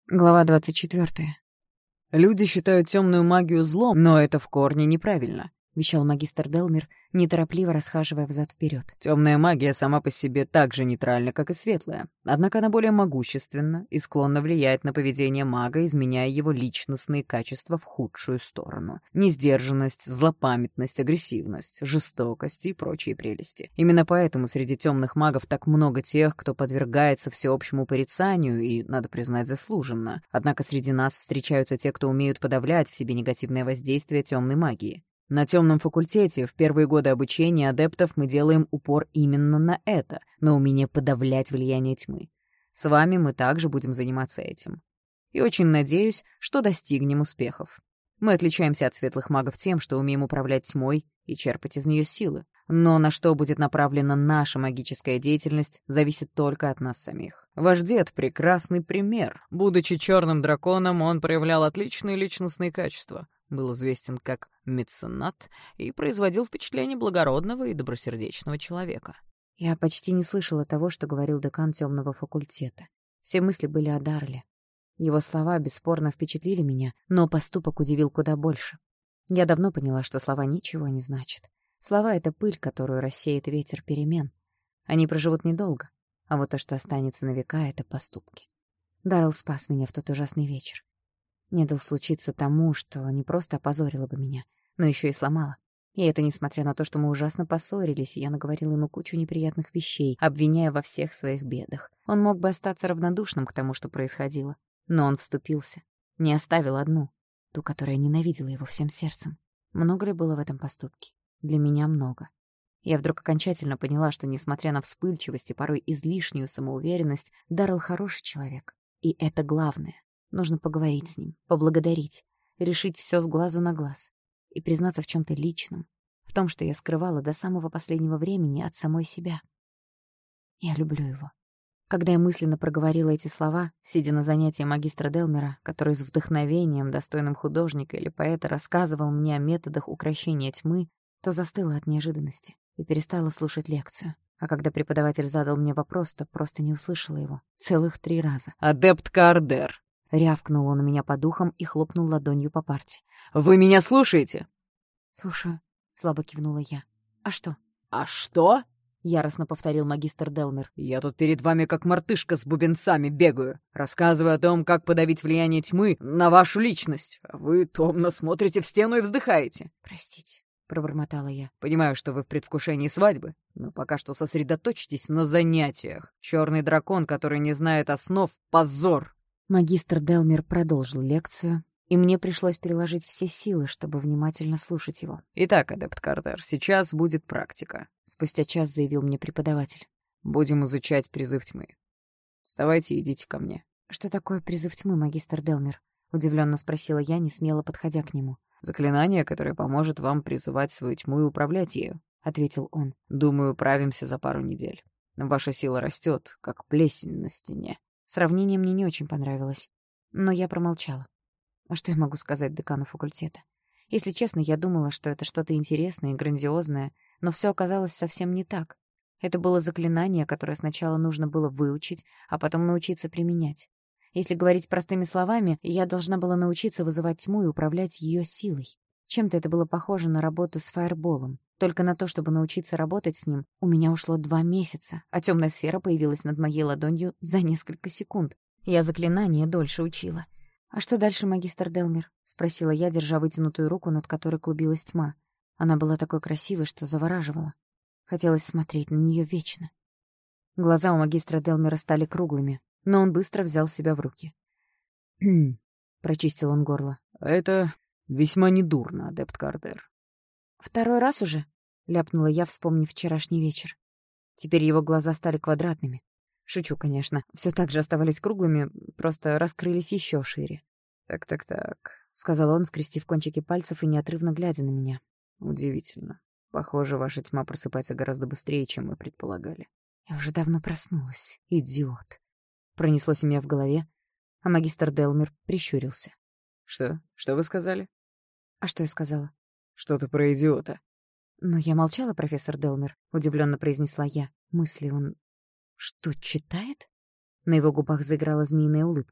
Глава 24. «Люди считают темную магию злом, но это в корне неправильно», — вещал магистр Делмер, неторопливо расхаживая взад-вперед. «Темная магия сама по себе так же нейтральна, как и светлая. Однако она более могущественна и склонна влиять на поведение мага, изменяя его личностные качества в худшую сторону. Несдержанность, злопамятность, агрессивность, жестокость и прочие прелести. Именно поэтому среди темных магов так много тех, кто подвергается всеобщему порицанию и, надо признать, заслуженно. Однако среди нас встречаются те, кто умеют подавлять в себе негативное воздействие темной магии. На темном факультете в первые годы обучения адептов мы делаем упор именно на это, на умение подавлять влияние тьмы. С вами мы также будем заниматься этим. И очень надеюсь, что достигнем успехов. Мы отличаемся от светлых магов тем, что умеем управлять тьмой и черпать из нее силы. Но на что будет направлена наша магическая деятельность, зависит только от нас самих. Ваш дед — прекрасный пример. Будучи черным драконом, он проявлял отличные личностные качества. Был известен как меценат и производил впечатление благородного и добросердечного человека. Я почти не слышала того, что говорил декан темного факультета. Все мысли были о Дарле. Его слова бесспорно впечатлили меня, но поступок удивил куда больше. Я давно поняла, что слова ничего не значат. Слова — это пыль, которую рассеет ветер перемен. Они проживут недолго, а вот то, что останется на века, — это поступки. Даррелл спас меня в тот ужасный вечер. Не дал случиться тому, что не просто опозорило бы меня, но еще и сломало. И это несмотря на то, что мы ужасно поссорились, и я наговорила ему кучу неприятных вещей, обвиняя во всех своих бедах. Он мог бы остаться равнодушным к тому, что происходило. Но он вступился. Не оставил одну, ту, которая ненавидела его всем сердцем. Много ли было в этом поступке? Для меня много. Я вдруг окончательно поняла, что, несмотря на вспыльчивость и порой излишнюю самоуверенность, Даррелл хороший человек. И это главное. Нужно поговорить с ним, поблагодарить, решить все с глазу на глаз и признаться в чем-то личном, в том, что я скрывала до самого последнего времени от самой себя. Я люблю его. Когда я мысленно проговорила эти слова, сидя на занятии магистра Делмера, который с вдохновением, достойным художника или поэта, рассказывал мне о методах укрощения тьмы, то застыла от неожиданности и перестала слушать лекцию. А когда преподаватель задал мне вопрос, то просто не услышала его. Целых 3 раза. «Адепт Кардер!» Рявкнул он у меня по духам и хлопнул ладонью по парте. «Вы меня слушаете?» «Слушаю», — слабо кивнула я. «А что?» «А что?» — яростно повторил магистр Делмер. «Я тут перед вами как мартышка с бубенцами бегаю, рассказываю о том, как подавить влияние тьмы на вашу личность, а вы томно смотрите в стену и вздыхаете». «Простите», — пробормотала я. «Понимаю, что вы в предвкушении свадьбы, но пока что сосредоточьтесь на занятиях. Черный дракон, который не знает основ — позор!» Магистр Делмер продолжил лекцию, и мне пришлось приложить все силы, чтобы внимательно слушать его. «Итак, адепт Кардер, сейчас будет практика», — спустя час заявил мне преподаватель. «Будем изучать призыв тьмы. Вставайте и идите ко мне». «Что такое призыв тьмы, магистр Делмер?» — удивленно спросила я, не смело подходя к нему. «Заклинание, которое поможет вам призывать свою тьму и управлять ею», — ответил он. «Думаю, управимся за пару недель. Ваша сила растет, как плесень на стене». Сравнение мне не очень понравилось, но я промолчала. А что я могу сказать декану факультета? Если честно, я думала, что это что-то интересное и грандиозное, но все оказалось совсем не так. Это было заклинание, которое сначала нужно было выучить, а потом научиться применять. Если говорить простыми словами, я должна была научиться вызывать тьму и управлять ее силой. Чем-то это было похоже на работу с фаерболом. Только на то, чтобы научиться работать с ним, у меня ушло 2 месяца, а темная сфера появилась над моей ладонью за несколько секунд. Я заклинание дольше учила. «А что дальше, магистр Делмер?» — спросила я, держа вытянутую руку, над которой клубилась тьма. Она была такой красивой, что завораживала. Хотелось смотреть на нее вечно. Глаза у магистра Делмера стали круглыми, но он быстро взял себя в руки. «Хм», — прочистил он горло. «Это весьма недурно, адепт Кардер». «2 раз уже?» — ляпнула я, вспомнив вчерашний вечер. Теперь его глаза стали квадратными. Шучу, конечно. Все так же оставались круглыми, просто раскрылись еще шире. «Так», — сказал он, скрестив кончики пальцев и неотрывно глядя на меня. «Удивительно. Похоже, ваша тьма просыпается гораздо быстрее, чем мы предполагали». Я уже давно проснулась. Идиот. Пронеслось у меня в голове, а магистр Делмер прищурился. «Что? Что вы сказали?» «А что я сказала?» «Что-то про идиота». «Но я молчала, профессор Делмер», — удивленно произнесла я. Мысли он... Что, читает? На его губах заиграла змеиная улыбка.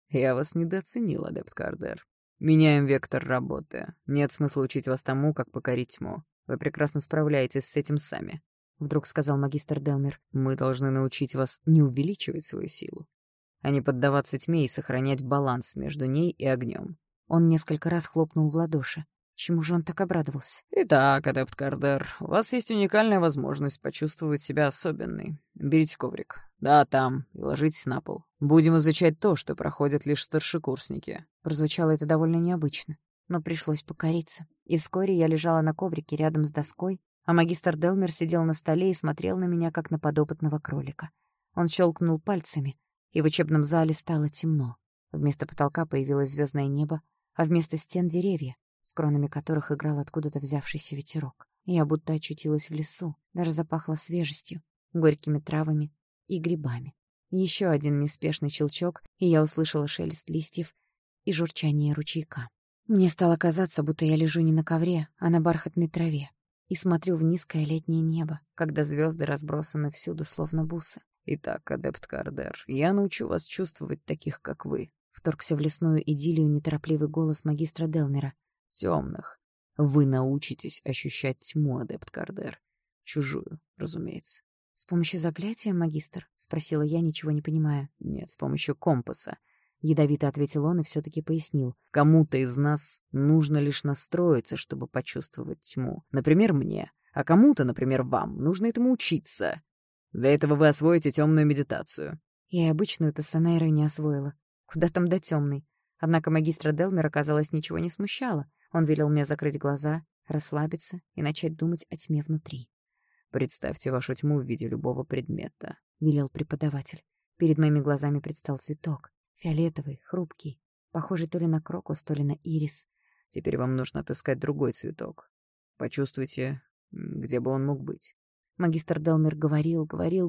Я вас недооценил, адепт Кардер. Меняем вектор работы. Нет смысла учить вас тому, как покорить тьму. Вы прекрасно справляетесь с этим сами. Вдруг сказал магистр Делмер. Мы должны научить вас не увеличивать свою силу, а не поддаваться тьме и сохранять баланс между ней и огнем. Он несколько раз хлопнул в ладоши. Чему же он так обрадовался? Итак, адепт Кардер, у вас есть уникальная возможность почувствовать себя особенной. Берите коврик. Да, там. И ложитесь на пол. Будем изучать то, что проходят лишь старшекурсники. Прозвучало это довольно необычно, но пришлось покориться. И вскоре я лежала на коврике рядом с доской, а магистр Делмер сидел на столе и смотрел на меня, как на подопытного кролика. Он щелкнул пальцами, и в учебном зале стало темно. Вместо потолка появилось звездное небо, а вместо стен — деревья, с кронами которых играл откуда-то взявшийся ветерок. Я будто очутилась в лесу, даже запахло свежестью, горькими травами и грибами. Еще один неспешный щелчок, и я услышала шелест листьев и журчание ручейка. Мне стало казаться, будто я лежу не на ковре, а на бархатной траве, и смотрю в низкое летнее небо, когда звезды разбросаны всюду, словно бусы. Итак, адепт Кардер, я научу вас чувствовать таких, как вы. Вторгся в лесную идиллию неторопливый голос магистра Делмера. Темных. Вы научитесь ощущать тьму, адепт Кардер. Чужую, разумеется. — С помощью заклятия, магистр? — спросила я, ничего не понимая. — Нет, с помощью компаса. Ядовито ответил он и все-таки пояснил. Кому-то из нас нужно лишь настроиться, чтобы почувствовать тьму. Например, мне. А кому-то, например, вам, нужно этому учиться. Для этого вы освоите темную медитацию. Я и обычную-то с Энейрой не освоила. Куда там до темной? Однако магистра Делмера, казалось, ничего не смущало. Он велел мне закрыть глаза, расслабиться и начать думать о тьме внутри. «Представьте вашу тьму в виде любого предмета», — велел преподаватель. Перед моими глазами предстал цветок. Фиолетовый, хрупкий, похожий то ли на крокус, то ли на ирис. «Теперь вам нужно отыскать другой цветок. Почувствуйте, где бы он мог быть». Магистр Делмер говорил,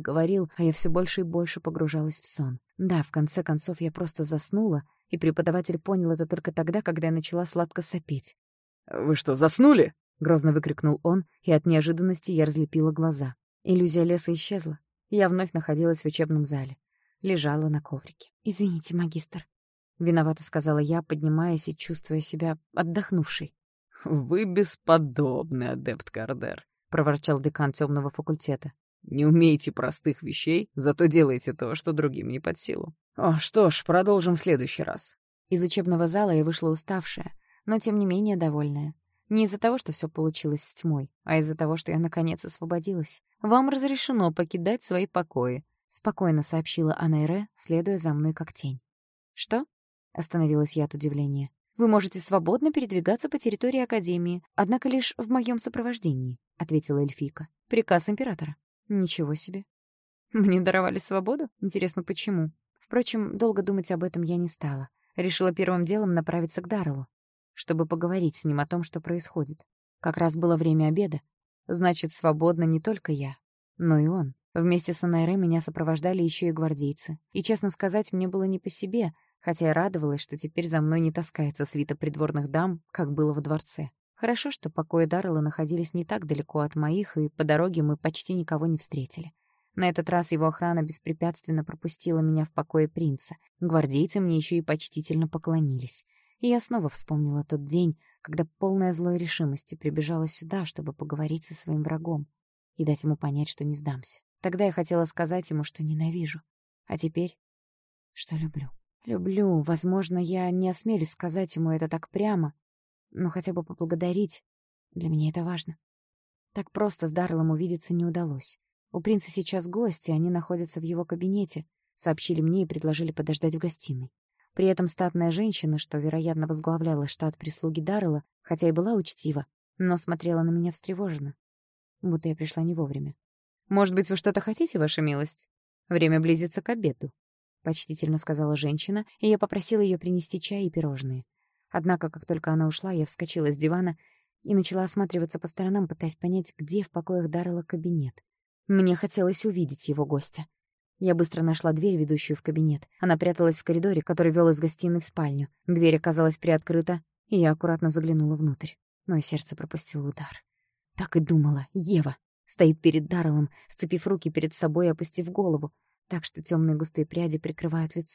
а я все больше и больше погружалась в сон. Да, в конце концов, я просто заснула, и преподаватель понял это только тогда, когда я начала сладко сопеть. «Вы что, заснули?» — грозно выкрикнул он, и от неожиданности я разлепила глаза. Иллюзия леса исчезла, и я вновь находилась в учебном зале. Лежала на коврике. «Извините, магистр», — виновато сказала я, поднимаясь и чувствуя себя отдохнувшей. «Вы бесподобны, адепт Кардер», — проворчал декан темного факультета. «Не умеете простых вещей, зато делаете то, что другим не под силу. Что ж, продолжим в следующий раз». Из учебного зала я вышла уставшая, но тем не менее довольная. Не из-за того, что все получилось с тьмой, а из-за того, что я наконец освободилась. «Вам разрешено покидать свои покои», — спокойно сообщила Анайре, следуя за мной как тень. «Что?» — остановилась я от удивления. «Вы можете свободно передвигаться по территории Академии, однако лишь в моем сопровождении», — ответила эльфийка. «Приказ императора». «Ничего себе. Мне даровали свободу? Интересно, почему?» Впрочем, долго думать об этом я не стала. Решила первым делом направиться к Дарреллу, чтобы поговорить с ним о том, что происходит. Как раз было время обеда. Значит, свободна не только я, но и он. Вместе с Анайре меня сопровождали еще и гвардейцы. И, честно сказать, мне было не по себе, хотя я радовалась, что теперь за мной не таскается свита придворных дам, как было во дворце. Хорошо, что покои Даррелла находились не так далеко от моих, и по дороге мы почти никого не встретили. На этот раз его охрана беспрепятственно пропустила меня в покое принца. Гвардейцы мне еще и почтительно поклонились. И я снова вспомнила тот день, когда полная злой решимости прибежала сюда, чтобы поговорить со своим врагом и дать ему понять, что не сдамся. Тогда я хотела сказать ему, что ненавижу. А теперь, что люблю. Люблю. Возможно, я не осмелюсь сказать ему это так прямо, но хотя бы поблагодарить. Для меня это важно. Так просто с Дарреллом увидеться не удалось. У принца сейчас гости, они находятся в его кабинете, сообщили мне и предложили подождать в гостиной. При этом статная женщина, что, вероятно, возглавляла штат прислуги Даррелла, хотя и была учтива, но смотрела на меня встревоженно, будто я пришла не вовремя. «Может быть, вы что-то хотите, ваша милость? Время близится к обеду», — почтительно сказала женщина, и я попросила ее принести чай и пирожные. Однако, как только она ушла, я вскочила с дивана и начала осматриваться по сторонам, пытаясь понять, где в покоях Даррелла кабинет. Мне хотелось увидеть его гостя. Я быстро нашла дверь, ведущую в кабинет. Она пряталась в коридоре, который вел из гостиной в спальню. Дверь оказалась приоткрыта, и я аккуратно заглянула внутрь. Мое сердце пропустило удар. Так и думала. Ева стоит перед Дарреллом, сцепив руки перед собой и опустив голову, так что темные густые пряди прикрывают лицо.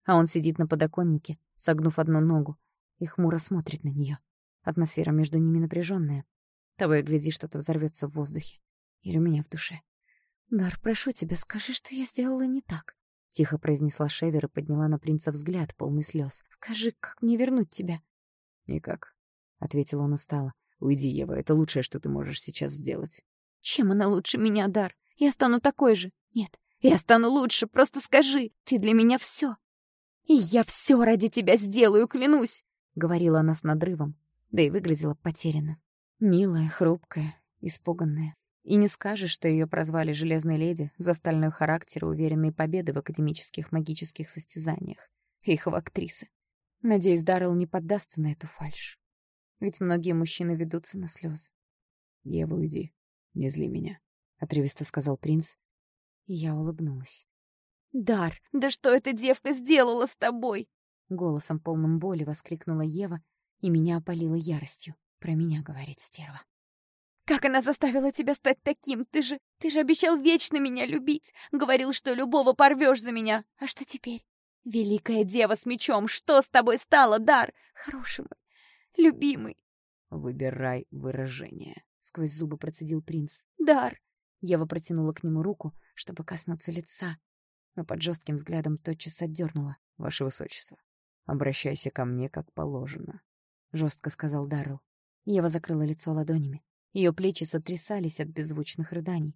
а он сидит на подоконнике, согнув одну ногу, и хмуро смотрит на неё. Атмосфера между ними напряжённая. Того и гляди, что-то взорвётся в воздухе. Или у меня в душе. «Дар, прошу тебя, скажи, что я сделала не так», — тихо произнесла Шевер и подняла на принца взгляд, полный слёз. «Скажи, как мне вернуть тебя?» «Никак», — ответил он устало. «Уйди, Ева, это лучшее, что ты можешь сейчас сделать». «Чем она лучше меня, Дар? Я стану такой же. Нет, я стану лучше, просто скажи. Ты для меня всё. И я всё ради тебя сделаю, клянусь», — говорила она с надрывом, да и выглядела потерянно. Милая, хрупкая, испуганная. И не скажешь, что её прозвали «Железной леди» за стальной характер и уверенные победы в академических магических состязаниях. Их в актрисы. Надеюсь, Даррелл не поддастся на эту фальшь. Ведь многие мужчины ведутся на слёзы. «Ева, уйди. Не зли меня», — отрывисто сказал принц. И я улыбнулась. «Дар, да что эта девка сделала с тобой?» Голосом полным боли воскликнула Ева, и меня опалила яростью. Про меня говорит стерва. «Как она заставила тебя стать таким? Ты же обещал вечно меня любить. Говорил, что любого порвёшь за меня. А что теперь? Великая дева с мечом, что с тобой стало, Дар? Хороший мой, любимый». «Выбирай выражение», — сквозь зубы процедил принц. «Дар!» Ева протянула к нему руку, чтобы коснуться лица, но под жестким взглядом тотчас отдернула. «Ваше высочество, обращайся ко мне как положено», — жестко сказал Даррелл. Ева закрыла лицо ладонями. Ее плечи сотрясались от беззвучных рыданий.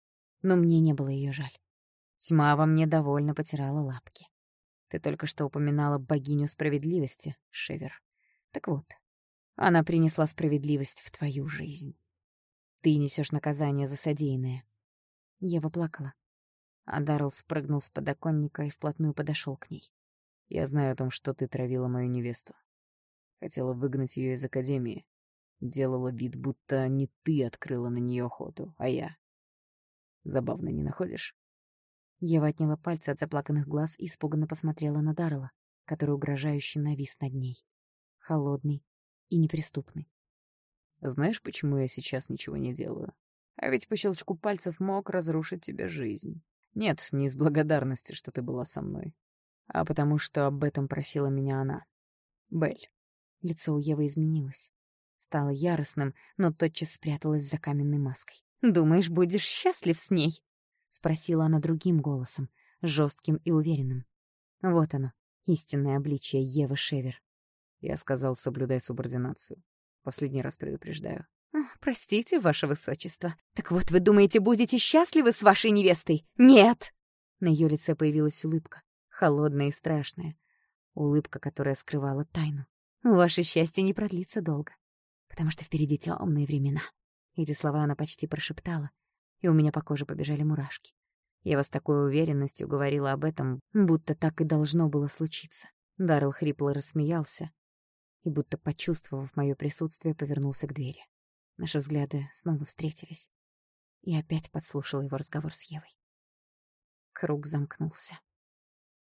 Но мне не было ее жаль. Тьма во мне довольно потирала лапки. «Ты только что упоминала богиню справедливости, Шевер. Так вот, она принесла справедливость в твою жизнь. Ты несешь наказание за содеянное». Ева плакала. А Даррелл спрыгнул с подоконника и вплотную подошел к ней. «Я знаю о том, что ты травила мою невесту. Хотела выгнать ее из академии. Делала вид, будто не ты открыла на нее охоту, а я. Забавно, не находишь?» Ева отняла пальцы от заплаканных глаз и испуганно посмотрела на Даррелла, который угрожающе навис над ней. Холодный и неприступный. «Знаешь, почему я сейчас ничего не делаю? А ведь по щелчку пальцев мог разрушить тебе жизнь. Нет, не из благодарности, что ты была со мной, а потому что об этом просила меня она. Белль». Лицо у Евы изменилось. Стало яростным, но тотчас спряталось за каменной маской. «Думаешь, будешь счастлив с ней?» — спросила она другим голосом, жестким и уверенным. Вот оно, истинное обличие Евы Шевер. Я сказал, соблюдай субординацию. Последний раз предупреждаю. «Простите, ваше высочество. Так вот, вы думаете, будете счастливы с вашей невестой? Нет!» На ее лице появилась улыбка, холодная и страшная. Улыбка, которая скрывала тайну. «Ваше счастье не продлится долго, потому что впереди темные времена». Эти слова она почти прошептала, и у меня по коже побежали мурашки. Я с такой уверенностью говорила об этом, будто так и должно было случиться. Даррелл хрипло рассмеялся и, будто почувствовав моё присутствие, повернулся к двери. Наши взгляды снова встретились. И опять подслушала его разговор с Евой. Круг замкнулся.